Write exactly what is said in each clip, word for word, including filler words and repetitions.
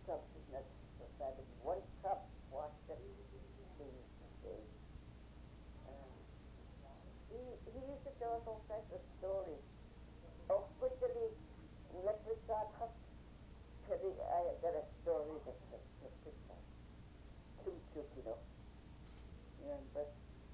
cup is not so bad. One cup washed them things today. Uh, he, he used to tell us all kinds of stories. Oh, quickly, leprechaun has I got a story that's a leprechaun. Too cute, you know. Yeah, but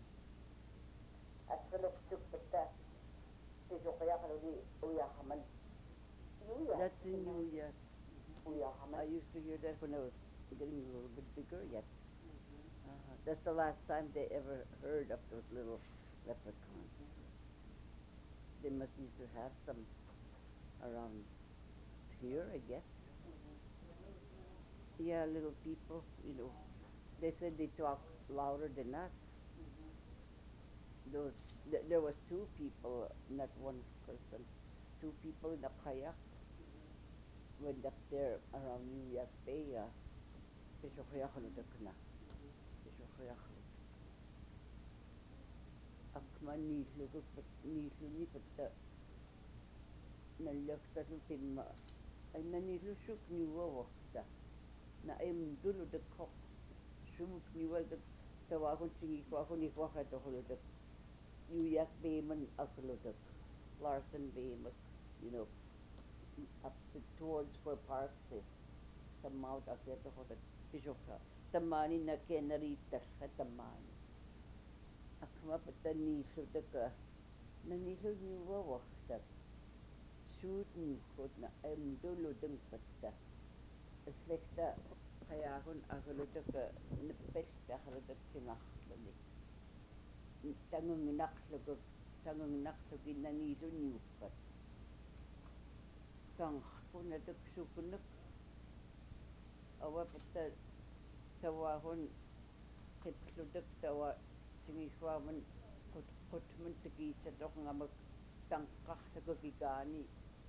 as for the stupid that, is okay, I can only, Uya Haman. That's in New York. Uya Haman. I used to hear that when I was getting a little bit bigger yet. Uh, that's the last time they ever heard of those little leprechauns. They must used to have some around here, I guess. Yeah, little people, you know. They said they talk louder than us. Those th- there was two people, not one person. Two people in a kayak went up there around New York Bay. Uh, Akman nihluguk pat nihluni pat nalyaktalu timma ay nanilushuk niwa wakta na em dulu de kok shumuk niwa de tawakon singi kwakon ni kwaka to holodak New York Bay man akolodak Larson Bay mak you know up to, towards where Parks is the mouth of the holodak pishoka tamani na kenarita sa tamani akma pat niludak nanilu niwa wakta shooten kot na em dulu deng patta slekta kayakon agulutak nepesta agulutak sinakhlani tangung nakhluguk tangung nakhlugin nanilu niupat tang kunatuk sukunuk awa patta tawahon kitludak tawa singiswaman kot kotman tikisa tok ngamak tangkah sagagigani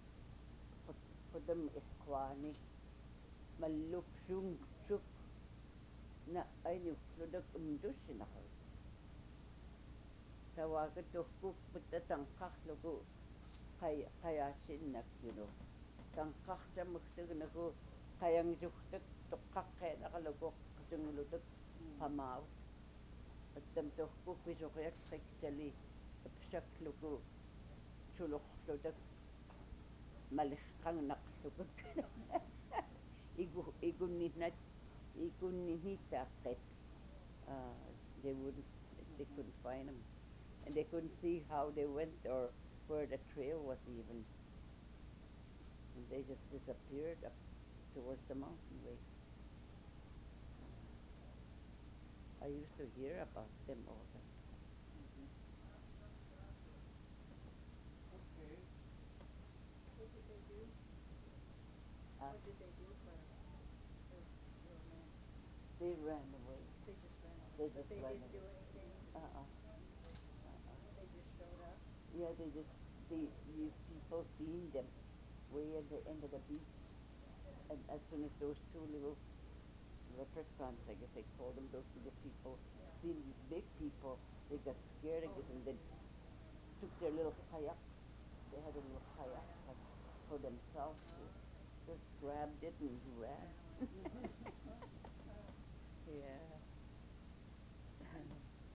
kodam eskwani maluk shung shuk na ay nukludak umdus sinakal tawagat tuhkuk pata tangkah lugu kay kayasin nak you know tangkah sa muktag naku kayang juktak tukak kaya nakalugok kasunguludak pamaw at tam tuhkuk pisokyak sekjali apsak lugu sulok ludak malihkang naklugod igu igunit iguninitakit uh, they wouldn't they couldn't find them and they couldn't see how they went or where the trail was even and they just disappeared up towards the mountain way. uh, I used to hear about them all the time. Okay. What did they do? Uh, What did they do for the your man? they ran away. They just ran away. They But just they ran didn't do away. anything. Uh-uh. Uh-uh. They just showed up. Yeah, they just they these people seen them way at the end of the beach, and as soon as those two little leprechauns, I guess they called them, those little people, seen these big people, they got scared, I guess, and then took their little kayak. They had a little kayak like, for themselves. They just grabbed it and ran. Yeah.